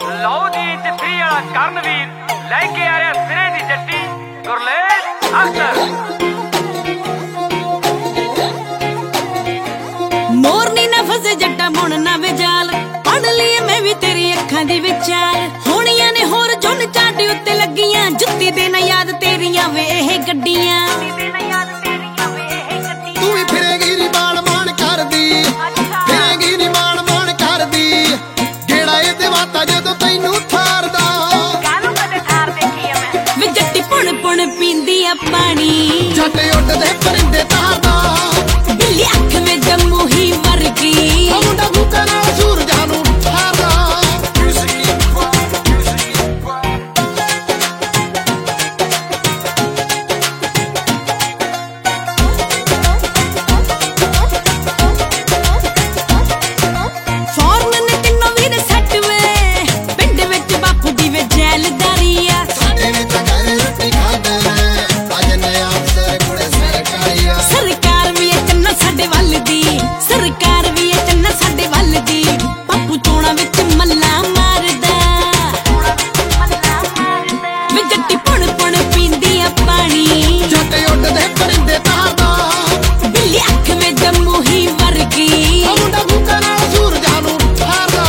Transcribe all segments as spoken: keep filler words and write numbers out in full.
ਲਓ ਜੀ ਚਿੱਠੀ ਵਾਲਾ ਕਰਨਵੀਰ ਲੈ ਕੇ ਆ ਰਿਹਾ ਸਿਰੇ ਦੀ ਜੱਟੀ ਗੁਰਲੇਜ ਅਖਤਰ। ਮੋਰਨੀ ਨਾ ਫਸੇ ਜੱਟਾ ਮੁਣ ਨਾ ਵਿਜਾਲ ਪੜ ਲਈ ਮੈਂ ਵੀ ਤੇਰੀ ਅੱਖਾਂ ਦੀ ਵਿਚਾਰ ਹੋਣੀਆਂ ਨੇ ਹੋਰ ਜੁਨ ਚਾਟੀ ਉੱਤੇ ਲੱਗੀਆਂ ਜੁੱਤੀ ਦੇ ਨਾ ਯਾਦ ਤੇਰੀਆਂ ਵੇ ਇਹ ਗੱਡੀਆਂ ਤੂੰ ਵੀ ਫਿਰੇਗੀ ਨੀ ਮਾਣ ਮਾਣ ਕਰਦੀ ਫਿਰੇਗੀ ਨੀ ਮਾਣ ਮਾਣ ਕਰਦੀ ਗੇੜਾ ਇਹ ਤੇ ਵਾਤਾ ਜਦੋਂ ਤੈਨੂੰ ਥਾਰਦਾ ਕਾਹਨੂੰ ਕਦੇ ਥਾਰ ਦੇਖੀ ਆ ਮੈਂ ਵੇ ਜੱਟੀ ਪੁਣ ਪੁਣ ਪੀਂਦੀ ਆ ਪਾਣੀ ਜੱਟ ਉੱਡਦੇ ਪਰਿੰਦੇ ਤਾਰਦਾ ਬਿੱਲੀ ਅੱਖ ਵਿੱਚ ਜੰਮੂ ਹੀ ਵਰਗੀ ਮੁੰਡਾ ਭੁੱਖਾ ਨਾਲ ਸੂਰਜਾਂ ਨੂੰ ਠਾਰਦਾ ਫੌਰਨ ਨੇ ਤਿੰਨੋਂ ਵੀਰ ਸੱਟ ਵੇ ਪਿੰਡ ਵਿੱਚ ਬਾਪੂ ਦੀ ਵੇ ਜੈਲਦਾਰੀ ਆ ਸਾਡੇ ਵੀ ਤਾਂ ਘਰ ਰੋਟੀ ਖਾਂਦੇ ਅੱਜ ਨया ਅਫਸਰ ਕੁੜੇ ਸਰਕਾਰੀ ਆ ਸਰਕਾਰ ਵੀ ਇਹ ਚੰਨਾ ਸਾਡੇ ਵੱਲ ਦੀ ਸਰਕਾਰ ਵੀ ਇਹ ਚੰਨਾ ਸਾਡੇ ਵੱਲ ਦੀ ਬਾਪੂ ਚੋਣਾ ਵਿੱਚ ਮੱਲਾ ਮਾਰਦਾ ਵੇ ਜੱਟੀ ਪੁਣ ਪੁਣ ਪੀਂਦੀ ਆ ਪਾਣੀ ਜੱਟ ਉੱਡਦੇ ਪਰਿੰਦੇ ਤਾਰਦਾ ਬਿੱਲੀ ਅੱਖ ਵਿੱਚ ਜੰਮੂ ਹੀ ਵਰਗੀ ਮੁੰਡਾ ਭੁੱਖਾ ਨਾਲ ਸੂਰਜਾਂ ਨੂੰ ਠਾਰਦਾ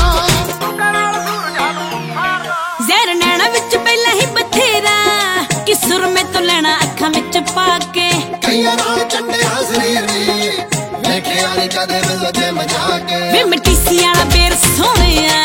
ਜ਼ਹਿਰ ਨੈਣਾ ਵਿੱਚ ਪਹਿਲਾਂ ਹੀ ਬਥੇਰਾ ਕਿ ਸੁਰਮੇ ਤੋਂ ਲੈਣਾ ਅੱਖਾਂ ਵਿੱਚ ਪਾ ਕੇ ਕਈਆਂ ਨਾਲ ਚੰਡਿਆ ਸਰੀਰ ਨੀ ਵੇਖਿਆ ਨੀ ਕਦੇ ਵਜੇ ਮਜਾ ਕੇ ਵੇ ਮਟੀਸੀ ਵਾਲਾ ਬੇਰ ਸੋਹਣਿਆ